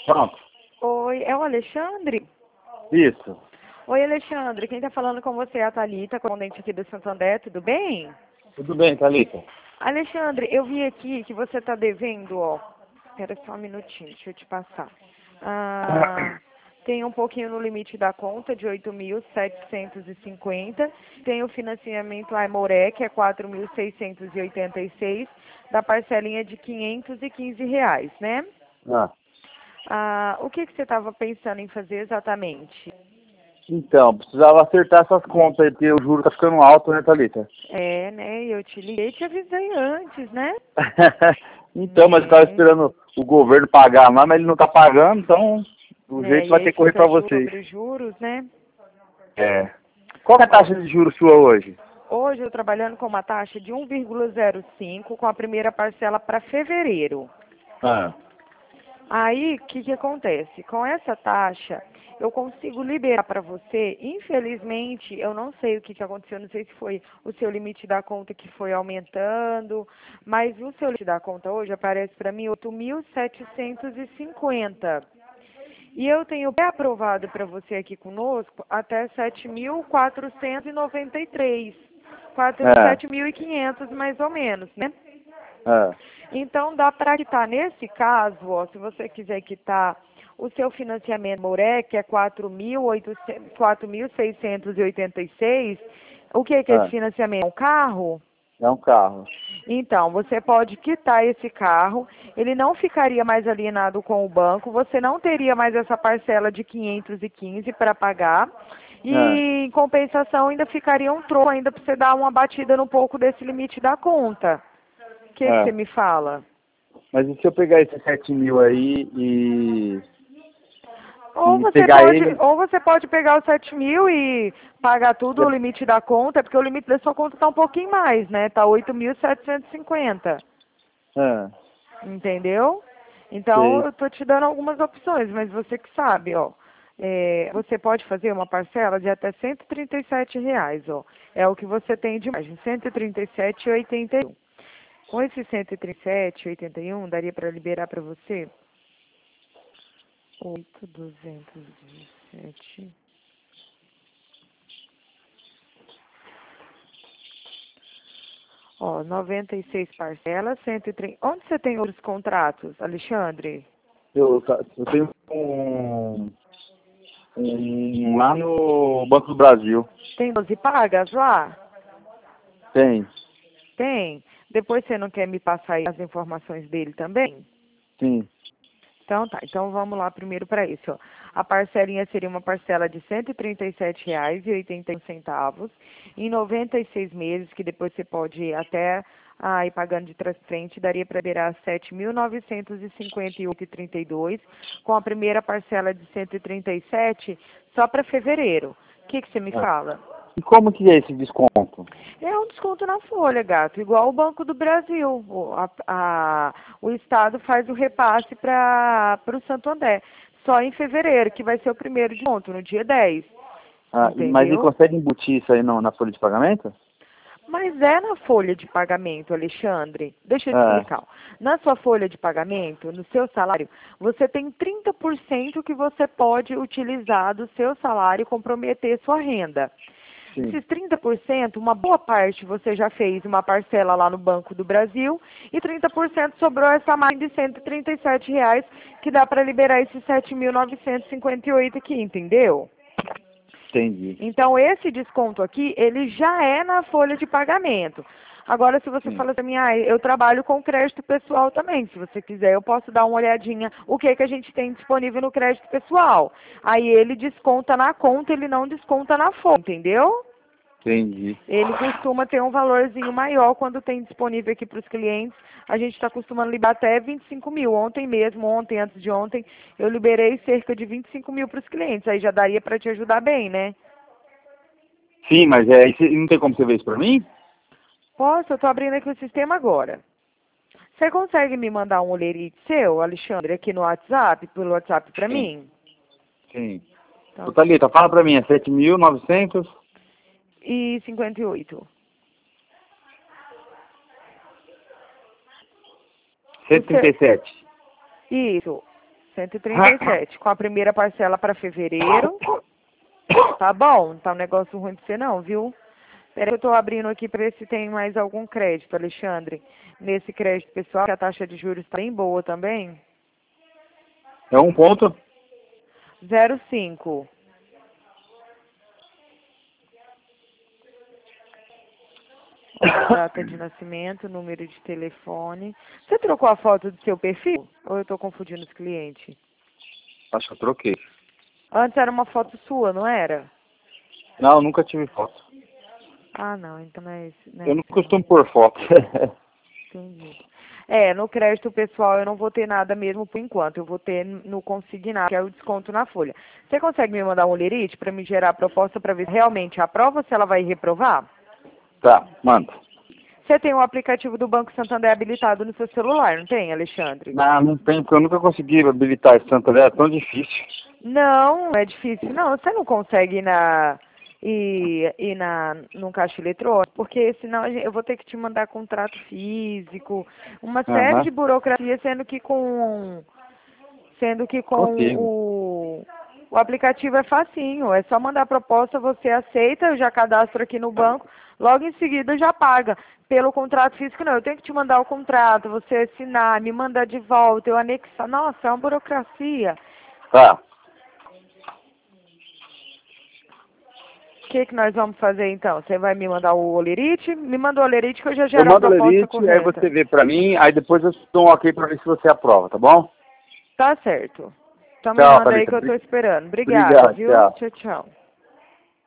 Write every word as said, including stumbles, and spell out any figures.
Pronto. Oi, é o Alexandre? Isso. Oi, Alexandre, quem tá falando com você é a Thalita, correspondente aqui do Santander, tudo bem? Tudo bem, Thalita? Alexandre, eu vi aqui que você tá devendo, ó. Espera só um minutinho, deixa eu te passar. Ah, tem um pouquinho no limite da conta de oito mil setecentos e cinquenta. Tem o financiamento Aimoré, que é quatro mil seiscentos e oitenta e seis, da parcelinha de quinhentos e quinze reais, né? Ah, Ah, o que que você estava pensando em fazer exatamente? então, precisava acertar essas contas aí, porque o juro tá ficando alto, né, Thalita? É, né? Eu te liguei e te avisei antes, né? Então, mas eu tava É, esperando o governo pagar lá, mas ele não tá pagando, então o né? jeito E vai aí ter que correr fica pra ju- vocês. sobre os juros, né? É. Qual que é a Ó, taxa de juros sua hoje? hoje eu trabalhando com uma taxa de um vírgula zero cinco com a primeira parcela para fevereiro. Ah, Aí, o que que acontece? Com essa taxa, eu consigo liberar para você. Infelizmente, eu não sei o que que aconteceu, não sei se foi o seu limite da conta que foi aumentando, mas o seu limite da conta hoje aparece para mim oito mil setecentos e cinquenta. E eu tenho pré-aprovado para você aqui conosco até sete mil quatrocentos e noventa e três. Quatro- é, sete mil e quinhentos mais ou menos, né? é, Então, dá para quitar, nesse caso, ó, se você quiser quitar o seu financiamento Moré, que é quatro mil seiscentos e oitenta e seis, o que que é esse é. financiamento? É um carro? É um carro. Então, você pode quitar esse carro, ele não ficaria mais alienado com o banco, você não teria mais essa parcela de quinhentos e quinze para pagar, É. e em compensação ainda ficaria um troco ainda para você dar uma batida no pouco desse limite da conta. O que que você É. me fala? Mas e se eu pegar esses sete mil aí e, Ou e você pegar pode, ele. ou você pode pegar os sete mil e pagar tudo o limite da conta, porque o limite da sua conta está um pouquinho mais, né? Está oito mil setecentos e cinquenta, É, entendeu? Então, sei. eu estou te dando algumas opções, mas você que sabe, ó. É, você pode fazer uma parcela de até cento e trinta e sete reais, ó. É o que você tem de margem, cento e trinta e sete e oitenta e um. Com esse cento e trinta e sete e oitenta e um, daria para liberar para você oito mil duzentos e sete. Ó, noventa e seis parcelas, cento e trinta. Onde você tem outros contratos, Alexandre? Eu, ta- eu tenho um, um lá no Banco do Brasil. Tem doze pagas lá? Tem, Tem. Depois você não quer me passar aí as informações dele também? sim. Então tá, então vamos lá primeiro para isso. Ó. A parcelinha seria uma parcela de cento e trinta e sete reais e oitenta e um centavos em noventa e seis meses, que depois você pode ir até ah, ir pagando de trás pra frente, daria para liberar sete mil novecentos e cinquenta e oito reais e trinta e dois, com a primeira parcela de cento e trinta e sete só para fevereiro. O que que você me É. fala? E como que é esse desconto? É um desconto na folha, gato, igual o Banco do Brasil. O, a- a- o Estado faz o repasse para o Santander. Só em fevereiro, que vai ser o primeiro desconto, no dia dez. Ah, e- mas ele Entendeu? consegue embutir isso aí no, na folha de pagamento? Mas é na folha de pagamento, Alexandre. Deixa eu te É, explicar. Na sua folha de pagamento, no seu salário, você tem trinta por cento que você pode utilizar do seu salário e comprometer sua renda. sim. Esses trinta por cento, uma boa parte você já fez uma parcela lá no Banco do Brasil e trinta por cento sobrou essa margem de cento e trinta e sete reais que dá para liberar esses sete mil novecentos e cinquenta e oito aqui, entendeu? Entendi. Então esse desconto aqui, ele já é na folha de pagamento. Agora, se você Sim. fala para mim, ah, eu trabalho com crédito pessoal também. Se você quiser, eu posso dar uma olhadinha o que que a gente tem disponível no crédito pessoal. Aí ele desconta na conta, ele não desconta na folha, entendeu? Entendi. Ele costuma ter um valorzinho maior quando tem disponível aqui para os clientes. A gente está costumando liberar até vinte e cinco mil. Ontem mesmo, ontem, antes de ontem, eu liberei cerca de vinte e cinco mil para os clientes. Aí já daria para te ajudar bem, né? Sim, mas é, isso- não tem como você ver isso pra mim? Posso? Eu estou abrindo aqui o sistema agora. Você consegue me mandar um olerite seu, Alexandre, aqui no WhatsApp, pelo WhatsApp para Sim. mim? Sim. Ô, Então, Thalita, fala pra mim, é sete mil e novecentos? e cinquenta e oito. O cento e trinta seu, e sete. isso. cento e trinta e sete. Com a primeira parcela para fevereiro. Tá bom, não tá um negócio ruim pra você não, viu? Peraí que eu tô abrindo aqui para ver se tem mais algum crédito, Alexandre. Nesse crédito pessoal, que a taxa de juros está bem boa também. É um ponto? zero cinco. Ó, data de nascimento, número de telefone. Você trocou a foto do seu perfil? Ou eu tô confundindo os clientes? Acho que eu troquei. Antes era uma foto sua, não era? Não, nunca tive foto. Ah, não, então não é esse, não é Eu não esse, não. costumo pôr foto. Entendi. É, no crédito pessoal eu não vou ter nada mesmo por enquanto. Eu vou ter no consignado, que é o desconto na folha. Você consegue me mandar um lerite para me gerar a proposta para ver se realmente aprova ou se ela vai reprovar? Tá, manda. Você tem o aplicativo do Banco Santander habilitado no seu celular, não tem, Alexandre? Não, não tem, porque eu nunca consegui habilitar esse Santander, é tão difícil. Não, é difícil. Não, você não consegue ir na ir, ir na num caixa eletrônico, porque senão a gente- eu vou ter que te mandar contrato físico, uma série Aham, de burocracia, sendo que com sendo que com consigo. o o aplicativo é facinho, é só mandar a proposta, você aceita, eu já cadastro aqui no banco, logo em seguida já paga. Pelo contrato físico não, eu tenho que te mandar o contrato, você assinar, me mandar de volta, eu anexar. Nossa, é uma burocracia. Tá, O que que nós vamos fazer então? Você vai me mandar o olerite? Me manda o olerite que eu já eu gero a mando o proposta lerite, aí correta. você vê pra mim, aí depois eu dou um ok pra ver se você aprova, tá bom? Tá certo. Então me Tchau, manda aí Thalita. que eu tô Bri- esperando. Obrigada, Obrigado, viu? tchau. Tchau, tchau.